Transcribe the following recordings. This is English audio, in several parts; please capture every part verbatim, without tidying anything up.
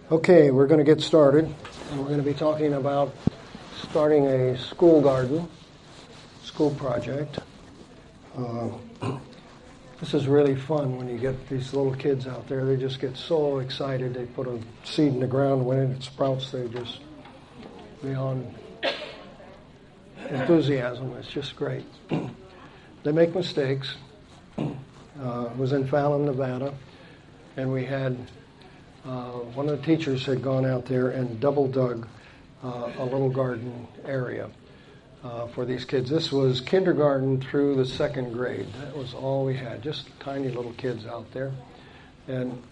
Okay, we're going to get started, and we're going to be talking about starting a school garden, school project. Uh, this is really fun when you get these little kids out there. They just get so excited. They put a seed in the ground. When it sprouts, they just beyond enthusiasm. It's just great. They make mistakes. Uh, it was in Fallon, Nevada, and we had Uh, one of the teachers had gone out there and double dug uh, a little garden area uh, for these kids. This was kindergarten through the second grade. That was all we had, just tiny little kids out there. And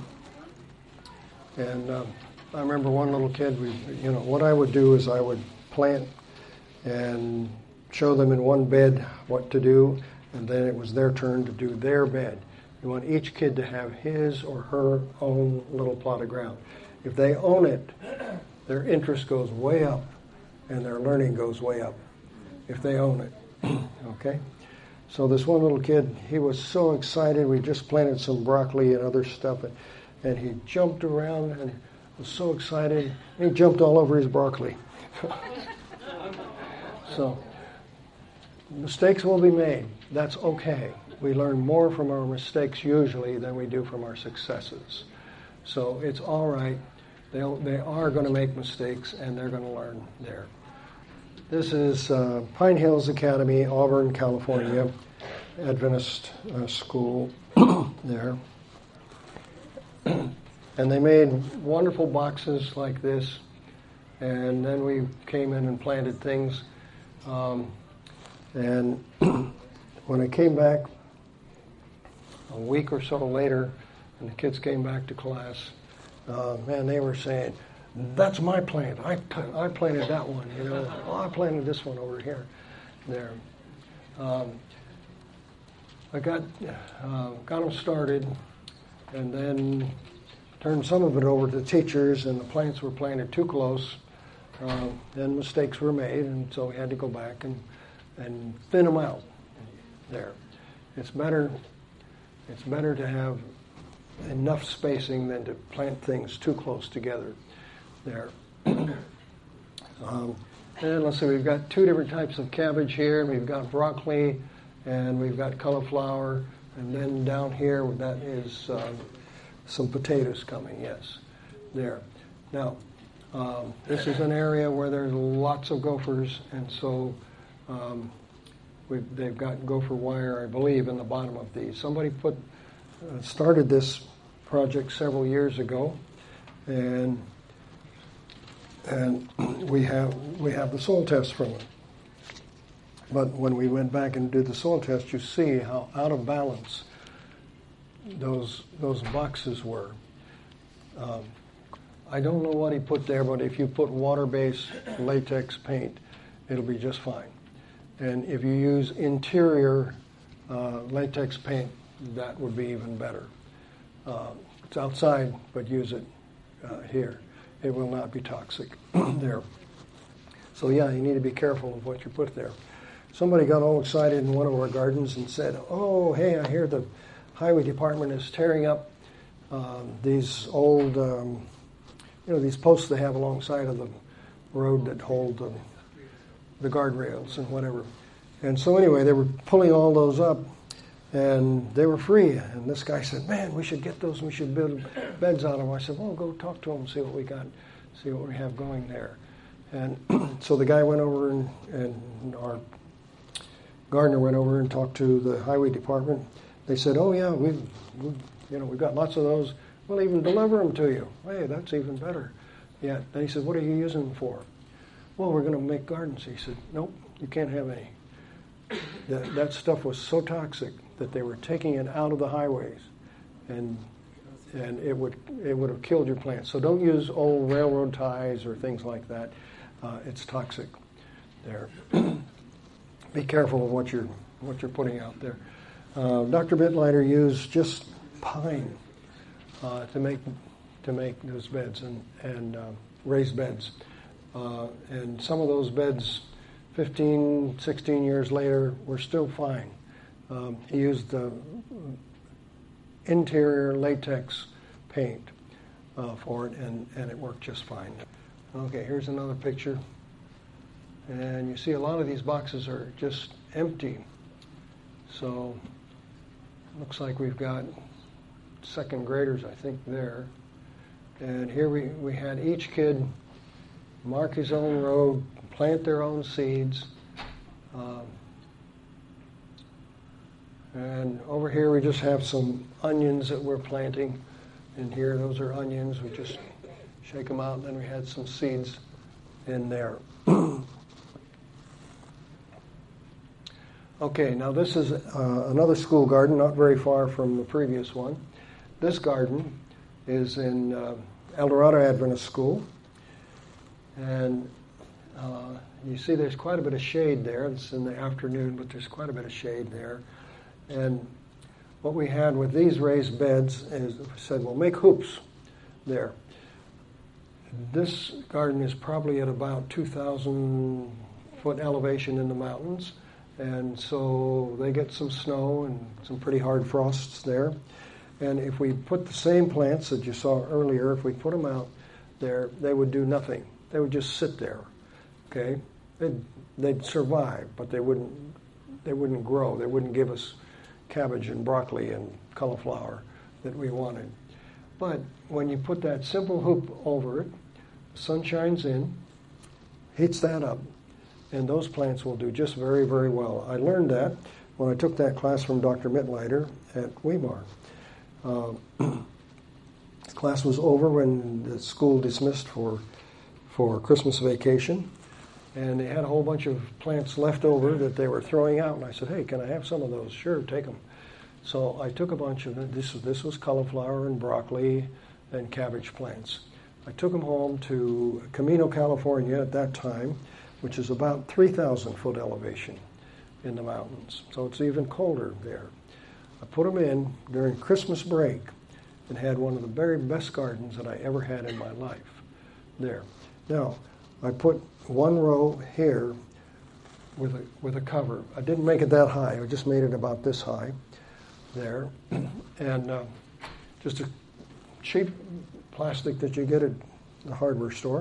and uh, I remember one little kid, we, you know, what I would do is I would plant and show them in one bed what to do, and then it was their turn to do their bed. You want each kid to have his or her own little plot of ground. If they own it, their interest goes way up and their learning goes way up if they own it. Okay? So this one little kid, he was so excited. We just planted some broccoli and other stuff, and, and he jumped around and was so excited. He jumped all over his broccoli. So mistakes will be made. That's okay. We learn more from our mistakes usually than we do from our successes. So it's all right. They'll, they are going to make mistakes, and they're going to learn there. This is uh, Pine Hills Academy, Auburn, California, Adventist uh, school there. And they made wonderful boxes like this, and then we came in and planted things. Um, and when I came back, a week or so later, and the kids came back to class, uh, man, they were saying, "That's my plant. I, t- I planted that one. You know, oh, I planted this one over here, there." Um, I got uh, got them started, and then turned some of it over to the teachers, and the plants were planted too close, uh, and mistakes were made, and so we had to go back and and thin them out. There, it's better. It's better to have enough spacing than to plant things too close together there. um, and let's see, we've got two different types of cabbage here. We've got broccoli, and we've got cauliflower, and then down here, that is um, some potatoes coming, yes, there. Now, um, this is an area where there's lots of gophers, and so um, We've, they've got gopher wire, I believe, in the bottom of these. Somebody put uh, started this project several years ago, and and we have we have the soil test from it. But when we went back and did the soil test, you see how out of balance those those boxes were. Um, I don't know what he put there, but if you put water-based latex paint, it'll be just fine. And if you use interior uh, latex paint, that would be even better. Uh, it's outside, but use it uh, here. It will not be toxic there. So yeah, you need to be careful of what you put there. Somebody got all excited in one of our gardens and said, "Oh, hey, I hear the highway department is tearing up uh, these old, um, you know, these posts they have alongside of the road that hold the the guardrails and whatever." And so anyway, they were pulling all those up, and they were free. And this guy said, "Man, we should get those, and we should build beds out of them." I said, "Well, go talk to them and see what we got, see what we have going there." And so the guy went over, and, and our gardener went over and talked to the highway department. They said, "Oh yeah, we've, we've you know, we've got lots of those. We'll even deliver them to you." Hey, that's even better. Yeah. Then he said, "What are you using them for?" "Well, we're going to make gardens." He said, "Nope, you can't have any." That, that stuff was so toxic that they were taking it out of the highways, and and it would it would have killed your plants. So don't use old railroad ties or things like that. Uh, it's toxic. There. Be careful of what you're what you're putting out there. Uh, Doctor Bitlighter used just pine uh, to make to make those beds and and uh, raised beds. Uh, and some of those beds, fifteen, sixteen years later, were still fine. Um, he used the interior latex paint uh, for it, and, and it worked just fine. Okay, here's another picture. And you see a lot of these boxes are just empty. So looks like we've got second graders, I think, there. And here we, we had each kid mark his own row, plant their own seeds. Um, and over here we just have some onions that we're planting. And here, those are onions. We just shake them out, and then we had some seeds in there. Okay, now this is uh, another school garden, not very far from the previous one. This garden is in uh, El Dorado Adventist School. And uh, you see there's quite a bit of shade there. It's in the afternoon, but there's quite a bit of shade there. And what we had with these raised beds is we said, well, make hoops there. This garden is probably at about two thousand foot elevation in the mountains. And so they get some snow and some pretty hard frosts there. And if we put the same plants that you saw earlier, if we put them out there, they would do nothing. They would just sit there, okay? They'd, they'd survive, but they wouldn't, they wouldn't grow. They wouldn't give us cabbage and broccoli and cauliflower that we wanted. But when you put that simple hoop over it, the sun shines in, heats that up, and those plants will do just very, very well. I learned that when I took that class from Doctor Mittleider at Weimar. Uh, the class was over when the school dismissed for for Christmas vacation, and they had a whole bunch of plants left over that they were throwing out, and I said, hey, can I have some of those? Sure, take them. So I took a bunch of them. This, this was cauliflower and broccoli and cabbage plants. I took them home to Camino, California at that time, which is about three thousand foot elevation in the mountains. So it's even colder there. I put them in during Christmas break and had one of the very best gardens that I ever had in my life there. Now, I put one row here with a, with a cover. I didn't make it that high. I just made it about this high there. And uh, just a cheap plastic that you get at the hardware store.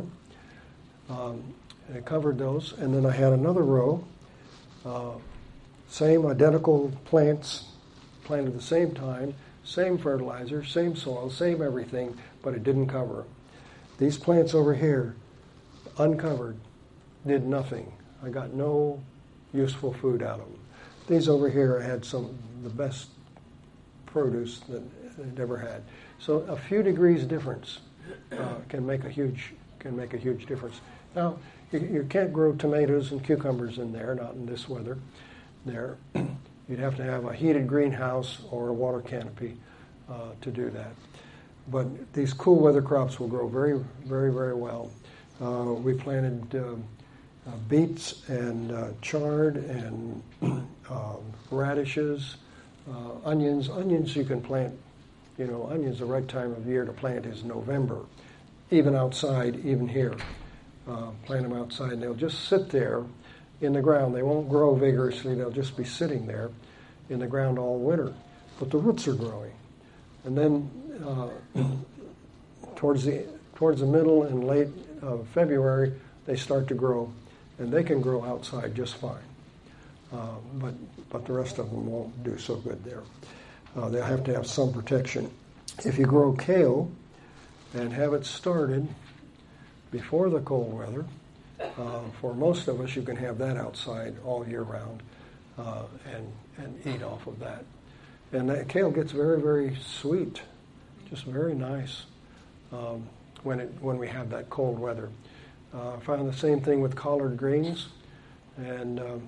Um, and I covered those. And then I had another row, uh, same identical plants, planted at the same time, same fertilizer, same soil, same everything, but it didn't cover them. These plants over here, uncovered, did nothing. I got no useful food out of them. These over here, I had some of the best produce that I'd ever had. So a few degrees difference uh, can make a huge can make a huge difference. Now, you, you can't grow tomatoes and cucumbers in there, not in this weather. There, you'd have to have a heated greenhouse or a water canopy uh, to do that. But these cool weather crops will grow very, very, very well. Uh, we planted uh, uh, beets and uh, chard and uh, radishes, uh, onions. Onions you can plant, you know, onions, the right time of year to plant is November, even outside, even here. Uh, plant them outside, and they'll just sit there in the ground. They won't grow vigorously. They'll just be sitting there in the ground all winter. But the roots are growing. And then uh, towards the towards the middle and late of February, they start to grow, and they can grow outside just fine. Uh, but but the rest of them won't do so good there. Uh, they'll have to have some protection. If you grow kale and have it started before the cold weather, uh, for most of us, you can have that outside all year round uh, and and eat off of that. And that kale gets very, very sweet, just very nice um, when it when we have that cold weather. Uh, I found the same thing with collard greens and um,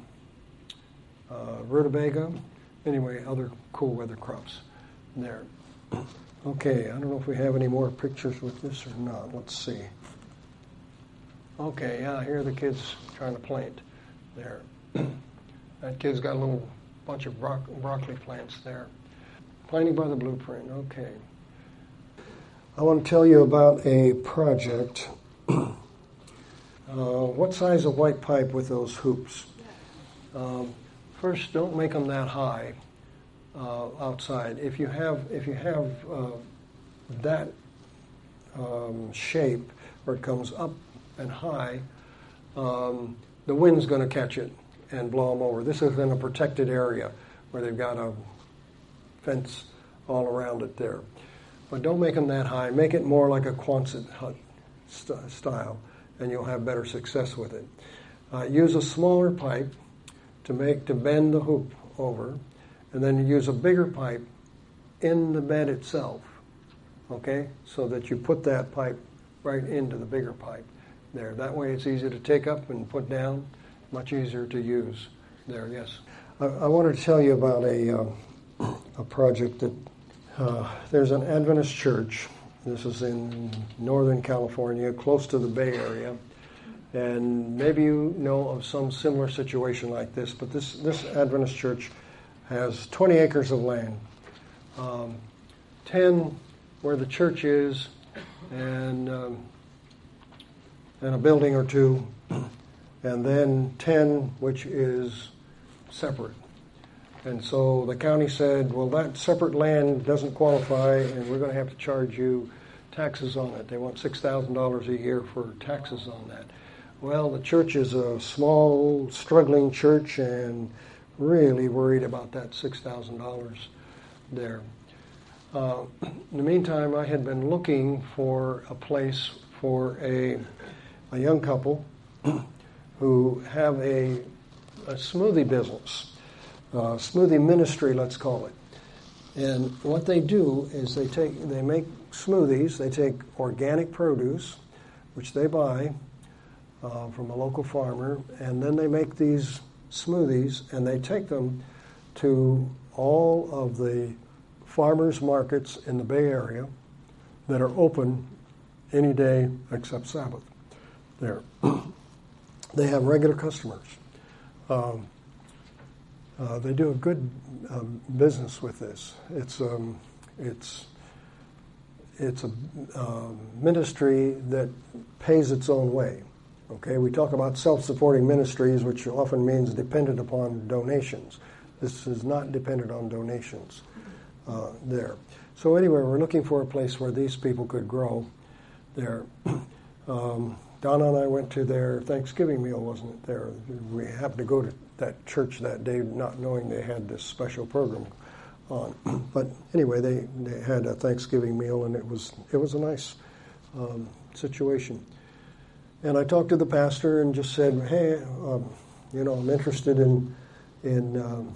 uh, rutabaga. Anyway, other cool weather crops there. Okay, I don't know if we have any more pictures with this or not. Let's see. Okay, yeah, here are the kids trying to plant there. That kid's got a little bunch of bro- broccoli plants there. Planting by the blueprint, okay. I want to tell you about a project. uh, what size of white pipe with those hoops? Um, first, don't make them that high uh, outside. If you have if you have uh, that um, shape, where it comes up and high, um, the wind's going to catch it and blow them over. This is in a protected area where they've got a fence all around it there. But don't make them that high. Make it more like a Quonset hut st- style, and you'll have better success with it. Uh, use a smaller pipe to make to bend the hoop over, and then use a bigger pipe in the bed itself, okay? So that you put that pipe right into the bigger pipe there. That way it's easy to take up and put down, much easier to use there, yes. I, I wanted to tell you about a, uh, a project that, uh, there's an Adventist church. This is in Northern California, close to the Bay Area. And maybe you know of some similar situation like this, but this, this Adventist church has twenty acres of land, um, ten where the church is, and um, and a building or two, and then ten which is separate. And so the county said, well, that separate land doesn't qualify, and we're going to have to charge you taxes on it. They want six thousand dollars a year for taxes on that. Well, the church is a small, struggling church, and really worried about that six thousand dollars there. Uh, in the meantime, I had been looking for a place for a, a young couple who have a, a smoothie business, uh, smoothie ministry, let's call it. And what they do is they take they make smoothies. They take organic produce, which they buy uh, from a local farmer, and then they make these smoothies, and they take them to all of the farmers markets in the Bay Area that are open any day except Sabbath. There, they have regular customers. Um, uh, they do a good um, business with this. It's um, it's it's a uh, ministry that pays its own way. Okay, we talk about self-supporting ministries, which often means dependent upon donations. This is not dependent on donations uh, there. So anyway, we're looking for a place where these people could grow there. Um, Donna and I went to their Thanksgiving meal, wasn't it, there? We happened to go to that church that day not knowing they had this special program on. But anyway, they, they had a Thanksgiving meal, and it was it was a nice um, situation. And I talked to the pastor and just said, hey, um, you know, I'm interested in in um,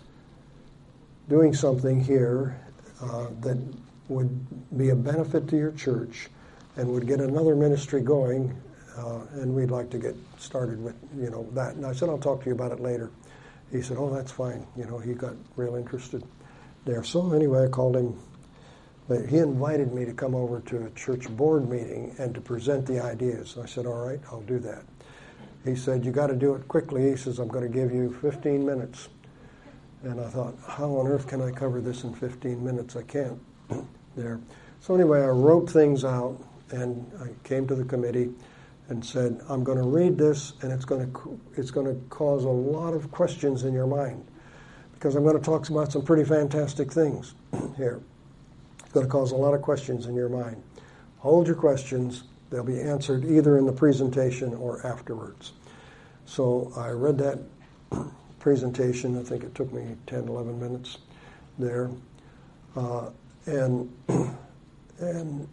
doing something here uh, that would be a benefit to your church and would get another ministry going, uh, and we'd like to get started with, you know, that. And I said, I'll talk to you about it later. He said, oh, that's fine. You know, he got real interested there. So anyway, I called him. But he invited me to come over to a church board meeting and to present the ideas. I said, all right, I'll do that. He said, you got to do it quickly. He says, I'm going to give you fifteen minutes. And I thought, how on earth can I cover this in fifteen minutes? I can't there. So anyway, I wrote things out, and I came to the committee and said, I'm going to read this, and it's going to it's going to cause a lot of questions in your mind, because I'm going to talk about some pretty fantastic things here. Going to cause a lot of questions in your mind. Hold your questions. They'll be answered either in the presentation or afterwards. So I read that presentation. I think it took me ten, eleven minutes there. Uh, and and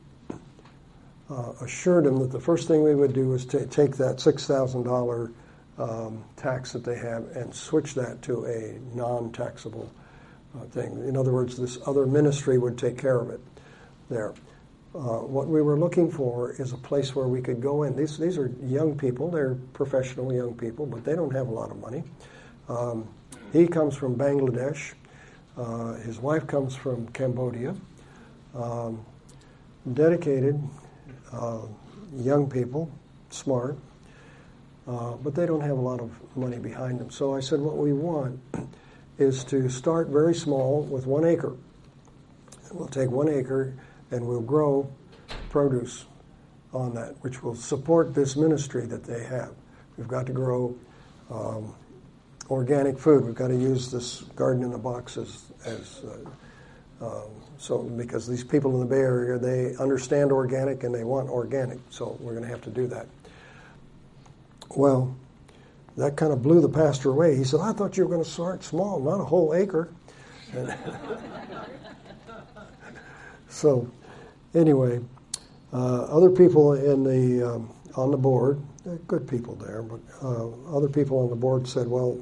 uh, assured him that the first thing we would do was to take that six thousand dollars um, tax that they have and switch that to a non-taxable Uh, thing. In other words, this other ministry would take care of it there. Uh, what we were looking for is a place where we could go in. These these are young people. They're professional young people, but they don't have a lot of money. Um, he comes from Bangladesh. Uh, his wife comes from Cambodia. Um, dedicated uh, young people, smart, uh, but they don't have a lot of money behind them. So I said, what we want is to start very small with one acre. We'll take one acre and we'll grow produce on that, which will support this ministry that they have. We've got to grow um, organic food. We've got to use this garden in the box as, as uh, Um, so because these people in the Bay Area, they understand organic and they want organic, so we're going to have to do that. Well, that kind of blew the pastor away. He said, I thought you were going to start small, not a whole acre. And so anyway, uh, other people in the um, on the board, good people there, but uh, other people on the board said, well,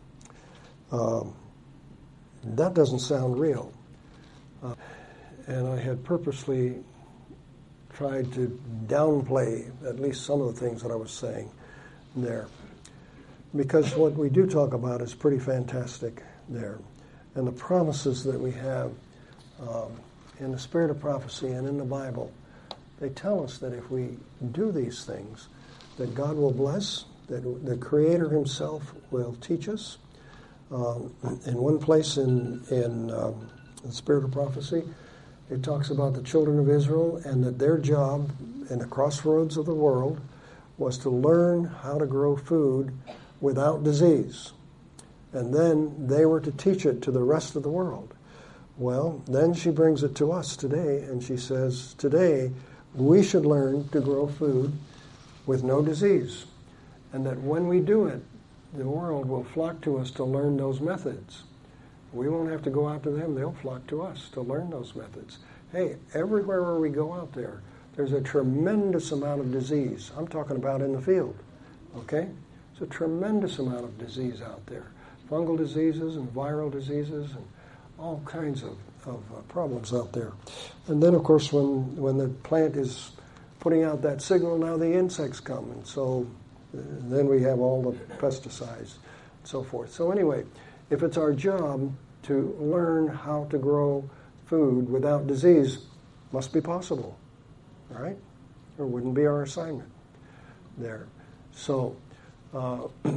um, that doesn't sound real. Uh, and I had purposely tried to downplay at least some of the things that I was saying there. Because what we do talk about is pretty fantastic there. And the promises that we have um, in the spirit of prophecy and in the Bible, they tell us that if we do these things, that God will bless, that the Creator Himself will teach us. Um, in one place in, in um, the spirit of prophecy, it talks about the children of Israel and that their job in the crossroads of the world was to learn how to grow food without disease. And then they were to teach it to the rest of the world. Well, then she brings it to us today, and she says, today we should learn to grow food with no disease. And that when we do it, the world will flock to us to learn those methods. We won't have to go out to them. They'll flock to us to learn those methods. Hey, everywhere where we go out there, there's a tremendous amount of disease. I'm talking about in the field, okay? It's a tremendous amount of disease out there. Fungal diseases and viral diseases and all kinds of, of uh, problems out there. And then, of course, when, when the plant is putting out that signal, now the insects come. And so uh, then we have all the pesticides and so forth. So anyway, if it's our job to learn how to grow food without disease, must be possible, right? Or wouldn't be our assignment there. So uh, uh,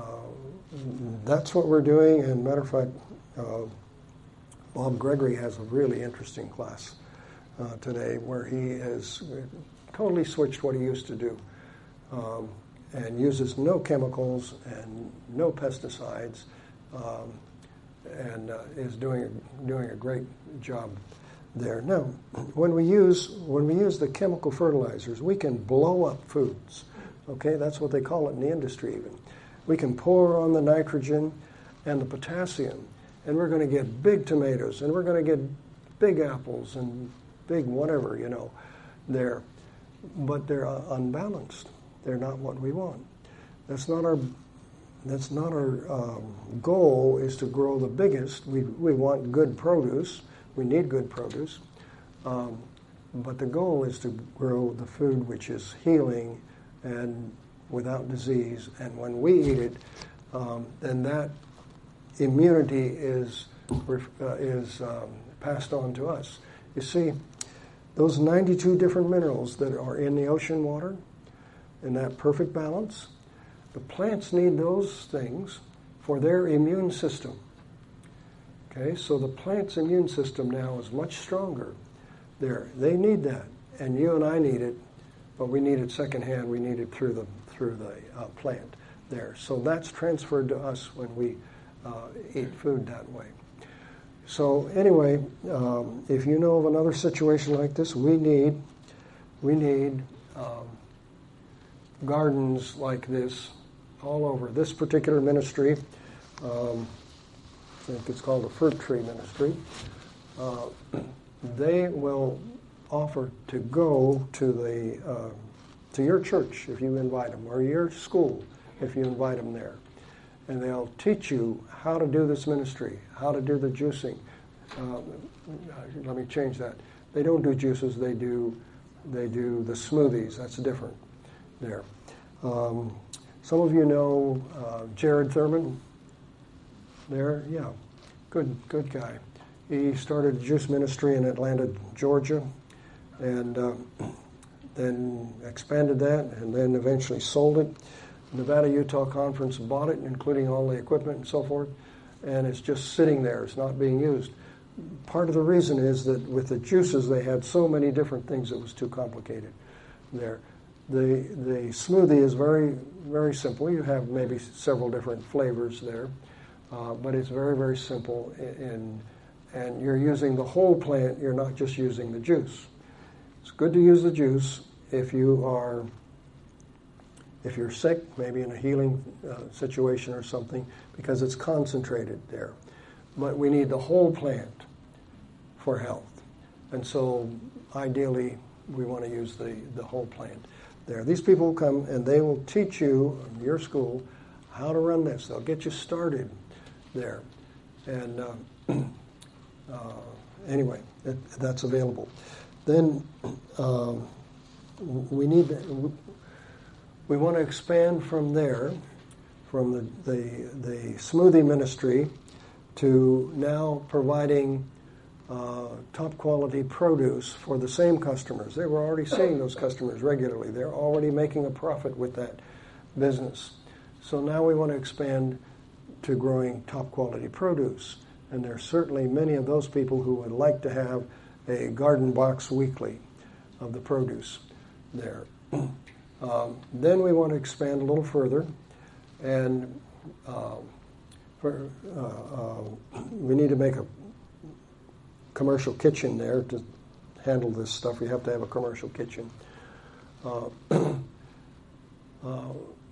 that's what we're doing. And matter of fact, uh, Bob Gregory has a really interesting class uh, today where he has totally switched what he used to do um, and uses no chemicals and no pesticides. Um, and uh, is doing a, doing a great job there. Now, when we use when we use the chemical fertilizers, we can blow up foods. Okay, that's what they call it in the industry even. We can pour on the nitrogen and the potassium, and we're going to get big tomatoes, and we're going to get big apples and big whatever, you know, there. But they're uh, unbalanced. They're not what we want. That's not our That's not our um, goal, is to grow the biggest. We we want good produce. We need good produce. Um, but the goal is to grow the food which is healing and without disease. And when we eat it, um, then that immunity is, uh, is um, passed on to us. You see, those ninety-two different minerals that are in the ocean water, in that perfect balance, the plants need those things for their immune system. Okay, so the plant's immune system now is much stronger. There, they need that, and you and I need it, but we need it secondhand. We need it through the through the uh, plant there. So that's transferred to us when we uh, eat food that way. So anyway, um, if you know of another situation like this, we need we need um, gardens like this all over. This particular ministry, um, I think it's called the Fruit Tree Ministry, uh, they will offer to go to the uh, to your church if you invite them, or your school if you invite them there. And they'll teach you how to do this ministry, how to do the juicing. Uh, let me change that. They don't do juices, they do they do the smoothies. That's different there. Um, Some of you know uh, Jared Thurman there. Yeah, good good guy. He started a juice ministry in Atlanta, Georgia, and uh, then expanded that, and then eventually sold it. Nevada-Utah Conference bought it, including all the equipment and so forth, and it's just sitting there. It's not being used. Part of the reason is that with the juices, they had so many different things, it was too complicated there. The the smoothie is very, very simple. You have maybe several different flavors there, uh, but it's very, very simple in and you're using the whole plant, you're not just using the juice. It's good to use the juice if you are, if you're sick, maybe in a healing uh, situation or something, because it's concentrated there. But we need the whole plant for health. And so ideally, we want to use the, the whole plant there. These people will come and they will teach you in your school how to run this. They'll get you started there. And uh, uh, anyway, it, that's available. Then um, we need to, we want to expand from there, from the, the, the smoothie ministry to now providing uh, top quality produce for the same customers. They were already seeing those customers regularly. They're already making a profit with that business. So now we want to expand to growing top quality produce. And there are certainly many of those people who would like to have a garden box weekly of the produce there. Um, then we want to expand a little further, and uh, for, uh, uh, we need to make a commercial kitchen there to handle this stuff. We have to have a commercial kitchen. Uh, uh,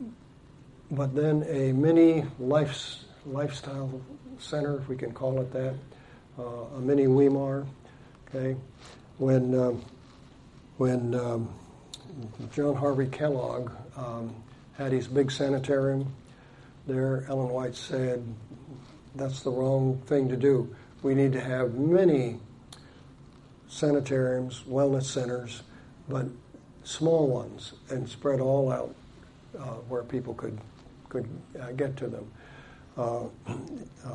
but then a mini life, lifestyle center, if we can call it that, uh, a mini Weimar. Okay, when um, when um, John Harvey Kellogg um, had his big sanitarium there, Ellen White said, that's the wrong thing to do. We need to have many sanitariums, wellness centers, but small ones, and spread all out uh, where people could could uh, get to them. Uh, uh,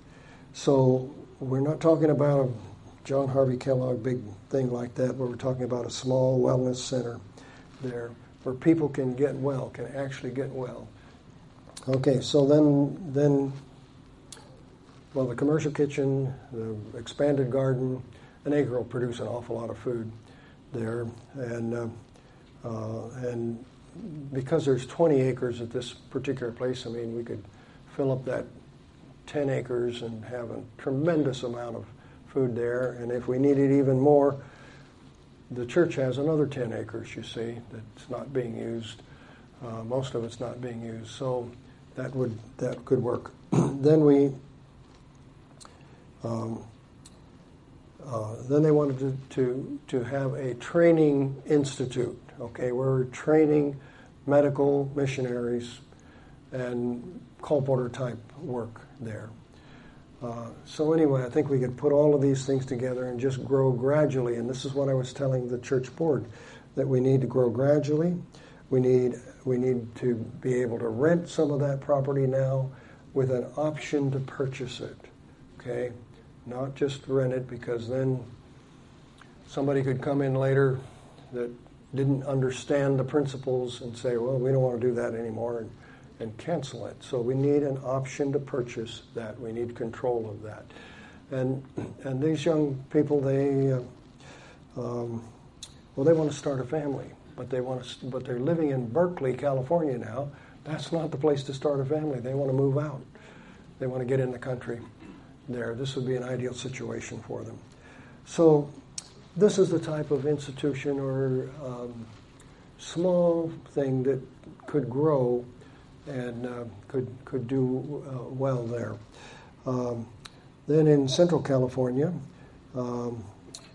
so we're not talking about a John Harvey Kellogg big thing like that, but we're talking about a small wellness center there where people can get well, can actually get well. Okay, so then, then, well, the commercial kitchen, the expanded garden, an acre will produce an awful lot of food there, and uh, uh, and because there's twenty acres at this particular place, I mean, we could fill up that ten acres and have a tremendous amount of food there, and if we needed even more, the church has another ten acres, you see, that's not being used. Uh, most of it's not being used, so that would that could work. Then we, um, uh, then they wanted to, to to have a training institute. Okay, we're training medical missionaries and colporteur type work there. Uh, so anyway, I think we could put all of these things together and just grow gradually. And this is what I was telling the church board, that we need to grow gradually. We need we need to be able to rent some of that property now with an option to purchase it. Okay, not just rent it, because then somebody could come in later that didn't understand the principles and say, well, we don't want to do that anymore, and and cancel it. So we need an option to purchase that. We need control of that. And and these young people, they, uh, um, well, they want to start a family, but they want to, but they're living in Berkeley, California now. That's not the place to start a family. They want to move out. They want to get in the country there. This would be an ideal situation for them. So this is the type of institution or um, small thing that could grow and uh, could could do uh, well there. Um, then in Central California, um,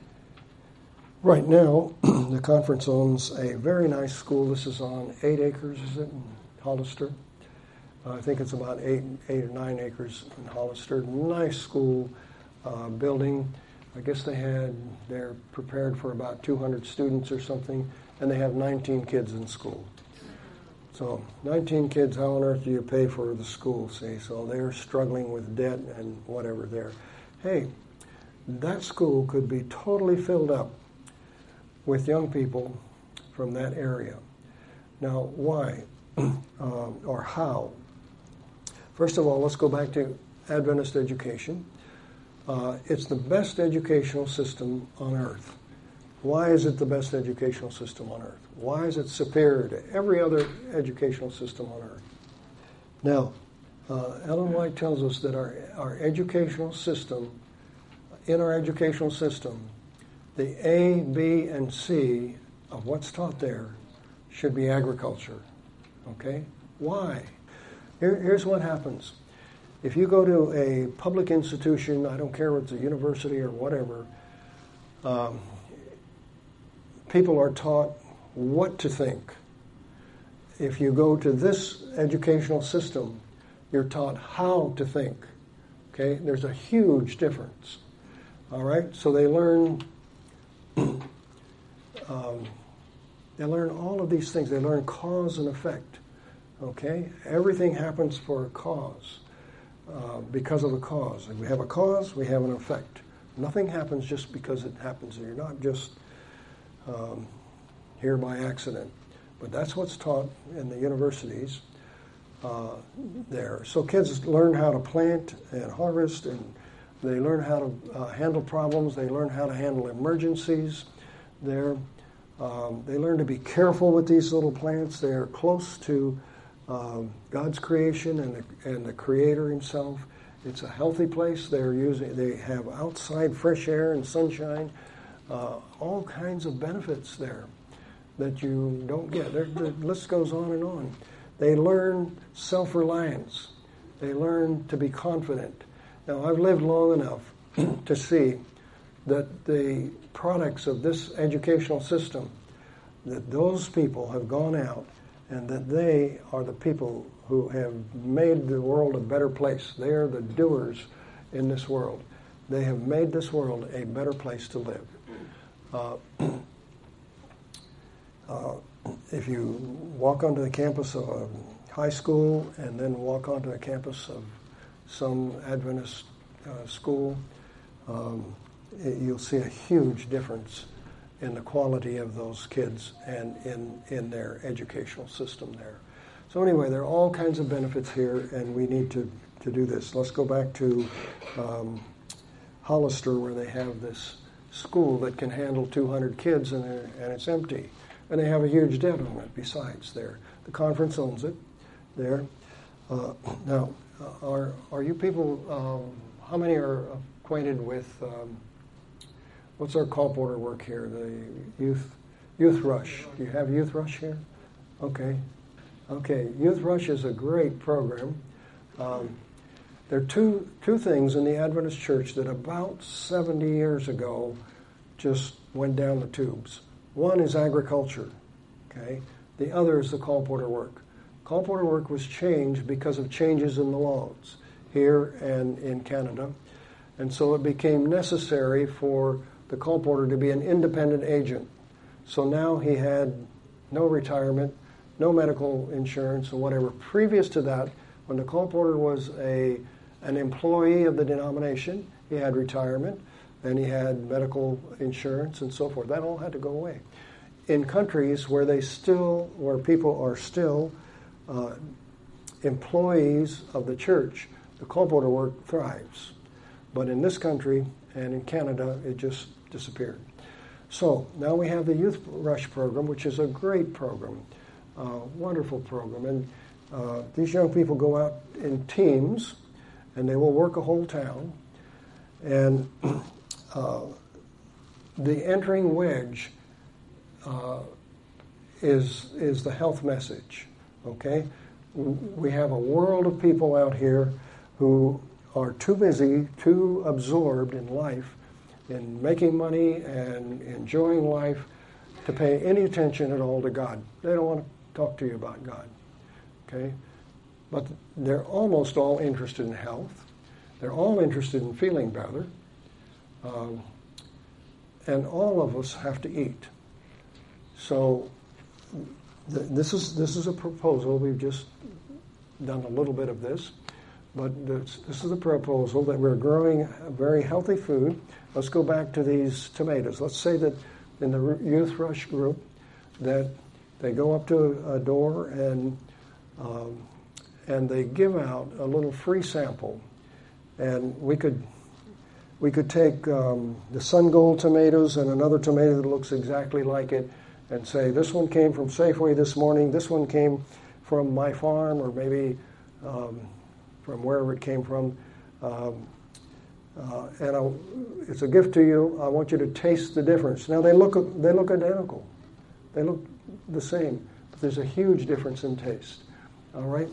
right now the conference owns a very nice school. This is on eight acres, is it, in Hollister? Uh, I think it's about eight, eight or nine acres in Hollister. Nice school uh, building. I guess they had they're prepared for about two hundred students or something, and they have nineteen kids in school. So nineteen kids, how on earth do you pay for the school, see? So they're struggling with debt and whatever there. Hey, that school could be totally filled up with young people from that area. Now, why uh, or how? First of all, let's go back to Adventist education. Uh, it's the best educational system on earth. Why is it the best educational system on earth? Why is it superior to every other educational system on earth? Now, uh, Ellen White tells us that our, our educational system in our educational system, the A, B, and C of what's taught there should be agriculture. Okay? Why? Here, here's what happens. If you go to a public institution, I don't care if it's a university or whatever, um, people are taught what to think. If you go to this educational system, you're taught how to think. Okay? There's a huge difference. All right? So they learn um, they learn all of these things. They learn cause and effect. Okay? Everything happens for a cause, uh, because of a cause. If we have a cause, we have an effect. Nothing happens just because it happens. You're not just um, here by accident. But that's what's taught in the universities uh, there. So kids learn how to plant and harvest, and they learn how to uh, handle problems. They learn how to handle emergencies there. Um, they learn to be careful with these little plants. They are close to um, God's creation and the, and the Creator Himself. It's a healthy place. They're using. They have outside fresh air and sunshine. Uh, all kinds of benefits there that you don't get. There, the list goes on and on. They learn self-reliance. They learn to be confident. Now, I've lived long enough to see that the products of this educational system, that those people have gone out and that they are the people who have made the world a better place. They are the doers in this world. They have made this world a better place to live. Uh, Uh, if you walk onto the campus of a high school and then walk onto the campus of some Adventist uh, school, um, it, you'll see a huge difference in the quality of those kids and in, in their educational system there. So anyway, there are all kinds of benefits here, and we need to, to do this. Let's go back to um, Hollister, where they have this school that can handle two hundred kids, and, and it's empty. And they have a huge debt on it besides there. The conference owns it there. Uh, now, uh, are are you people, um, how many are acquainted with, um, what's our colporteur work here, the Youth Youth Rush? Do you have Youth Rush here? Okay. Okay, Youth Rush is a great program. Um, there are two, two things in the Adventist Church that about seventy years ago just went down the tubes. One is agriculture, okay? The other is the colporteur work. Colporteur work was changed because of changes in the laws here and in Canada. And so it became necessary for the colporteur to be an independent agent. So now he had no retirement, no medical insurance or whatever. Previous to that, when the colporteur was a an employee of the denomination, he had retirement, and he had medical insurance and so forth. That all had to go away. In countries where they still, where people are still uh, employees of the church, the colporteur work thrives. But in this country and in Canada, it just disappeared. So now we have the Youth Rush program, which is a great program, uh, wonderful program. And uh, these young people go out in teams, and they will work a whole town. And uh, the entering wedge uh, is is the health message. Okay, we have a world of people out here who are too busy, too absorbed in life, in making money and enjoying life, to pay any attention at all to God. They don't want to talk to you about God. Okay, but they're almost all interested in health. They're all interested in feeling better. Um, and all of us have to eat. So th- this is this is a proposal. We've just done a little bit of this, but this, this is a proposal that we're growing a very healthy food. Let's go back to these tomatoes. Let's say that in the Youth Rush group that they go up to a door and um, and they give out a little free sample, and we could. We could take um, the Sun Gold tomatoes and another tomato that looks exactly like it and say, this one came from Safeway this morning, this one came from my farm, or maybe um, from wherever it came from. Um, uh, and I, it's a gift to you. I want you to taste the difference. Now they look they look identical, they look the same, but there's a huge difference in taste. All right,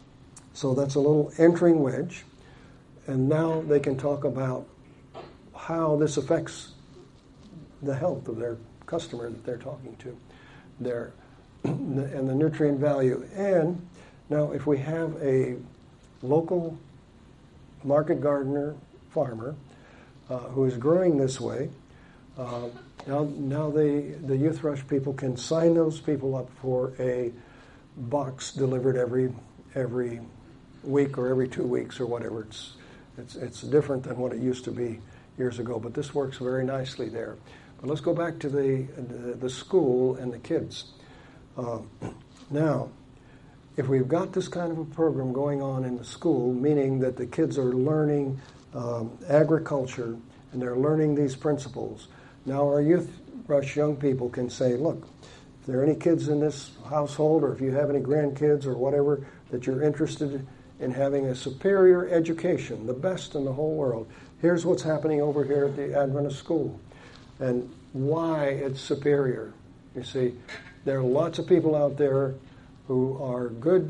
so that's a little entering wedge, and now they can talk about how this affects the health of their customer that they're talking to, their and the nutrient value. And now, if we have a local market gardener farmer uh, who is growing this way, uh, now now the the Youth Rush people can sign those people up for a box delivered every every week or every two weeks or whatever. It's it's it's different than what it used to be years ago, but this works very nicely there. But let's go back to the the, the school and the kids. Uh, now, if we've got this kind of a program going on in the school, meaning that the kids are learning um, agriculture and they're learning these principles, now our Youth Rush young people can say, look, if there are any kids in this household, or if you have any grandkids or whatever, that you're interested in having a superior education, the best in the whole world, here's what's happening over here at the Adventist school and why it's superior. You see, there are lots of people out there who are good,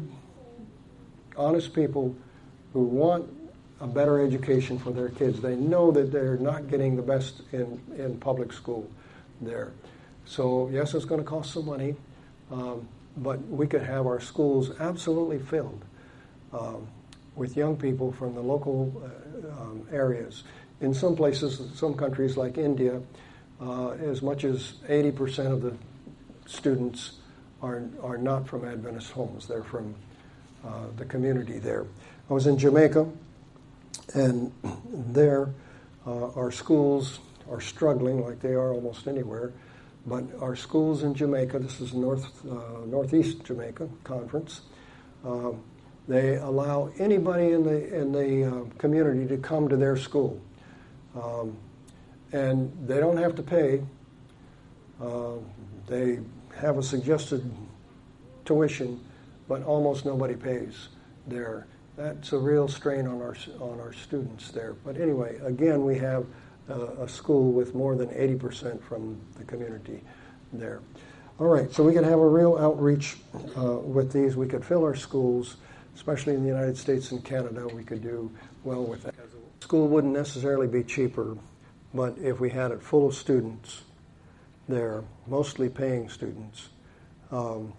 honest people who want a better education for their kids. They know that they're not getting the best in, in public school there. So, yes, it's going to cost some money, um, but we could have our schools absolutely filled um, with young people from the local uh, um, areas. In some places, some countries like India, uh, as much as eighty percent of the students are are not from Adventist homes. They're from uh, the community there. I was in Jamaica, and there uh, our schools are struggling like they are almost anywhere, but our schools in Jamaica, this is North uh, Northeast Jamaica Conference, uh, they allow anybody in the in the uh, community to come to their school, um, and they don't have to pay. Uh, they have a suggested tuition, but almost nobody pays there. That's a real strain on our on our students there. But anyway, again, we have uh, a school with more than eighty percent from the community there. All right, so we can have a real outreach uh, with these. We could fill our schools, especially in the United States and Canada. We could do well with that. School wouldn't necessarily be cheaper, but if we had it full of students there, mostly paying students, um,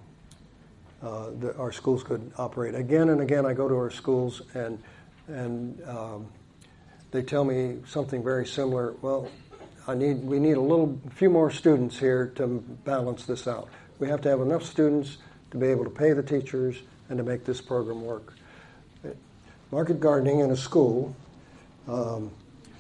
uh, the, our schools could operate. Again and again, I go to our schools, and and um, they tell me something very similar. Well, I need we need a little few more students here to balance this out. We have to have enough students to be able to pay the teachers and to make this program work. Market gardening in a school um,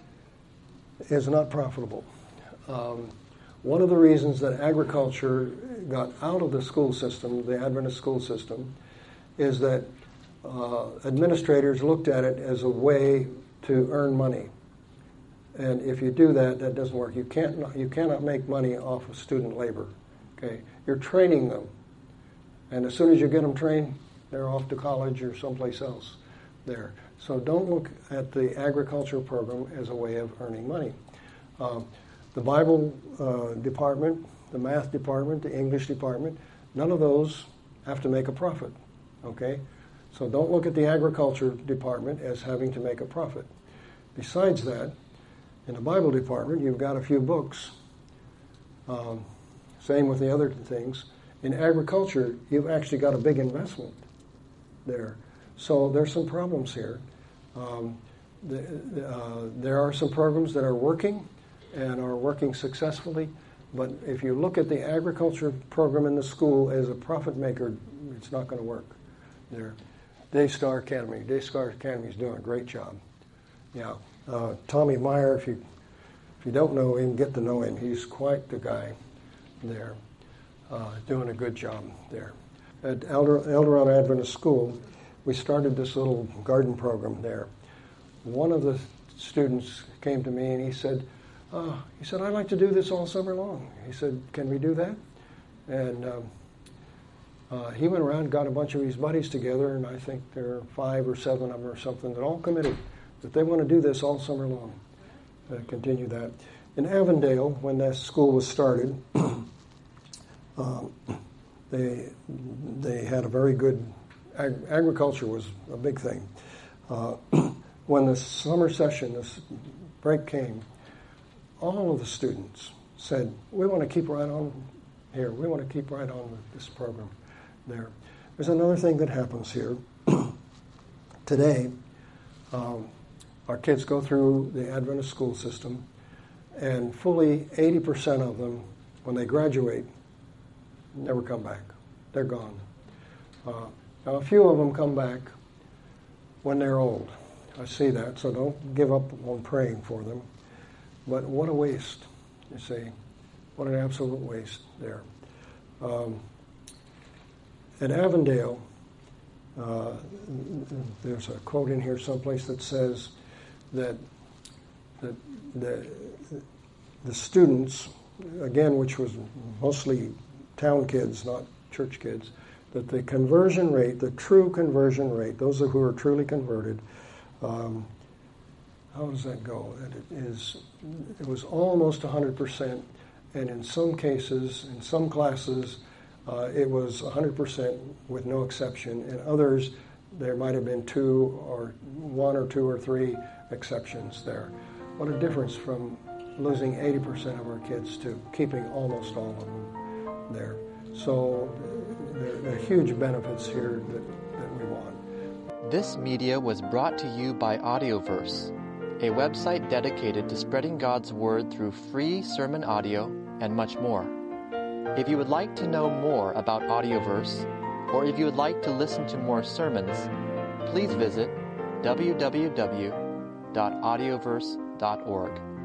is not profitable. Um, One of the reasons that agriculture got out of the school system, the Adventist school system, is that uh, administrators looked at it as a way to earn money. And if you do that, that doesn't work. You can't you cannot make money off of student labor. Okay, you're training them, and as soon as you get them trained, they're off to college or someplace else there. So don't look at the agriculture program as a way of earning money. Um, The Bible uh, department, the math department, the English department, none of those have to make a profit, okay? So don't look at the agriculture department as having to make a profit. Besides that, in the Bible department, you've got a few books. Um, same with the other things. In agriculture, you've actually got a big investment there. So there's some problems here. Um, the, uh, there are some programs that are working and are working successfully, but if you look at the agriculture program in the school as a profit maker, it's not going to work there. Daystar Academy. Daystar Academy is doing a great job. Yeah, uh, Tommy Meyer, if you if you don't know him, get to know him. He's quite the guy there, uh, doing a good job there. At Elder, Eldorado Adventist School, we started this little garden program there. One of the students came to me and he said, Uh, he said, I'd like to do this all summer long. He said, can we do that? And um, uh, he went around and got a bunch of his buddies together, and I think there are five or seven of them or something that all committed that they want to do this all summer long, uh, continue that. In Avondale, when that school was started, um, they they had a very good, ag- agriculture was a big thing. Uh, when the summer session, this break came, all of the students said, we want to keep right on here. We want to keep right on with this program there. There's another thing that happens here. Today, um, our kids go through the Adventist school system, and fully eighty percent of them, when they graduate, never come back. They're gone. Uh, now, a few of them come back when they're old. I see that, so don't give up on praying for them. But what a waste, you see. What an absolute waste there. Um, at Avondale, uh, there's a quote in here someplace that says that, that the, the students, again, which was mostly town kids, not church kids, that the conversion rate, the true conversion rate, those who are truly converted, um, how does that go? It is, it was almost one hundred percent, and in some cases, in some classes, uh, it was one hundred percent with no exception. In others, there might have been two or one or two or three exceptions there. What a difference from losing eighty percent of our kids to keeping almost all of them there. So there, there are huge benefits here that, that we want. This media was brought to you by Audioverse, a website dedicated to spreading God's Word through free sermon audio and much more. If you would like to know more about Audioverse, or if you would like to listen to more sermons, please visit w w w dot audioverse dot org.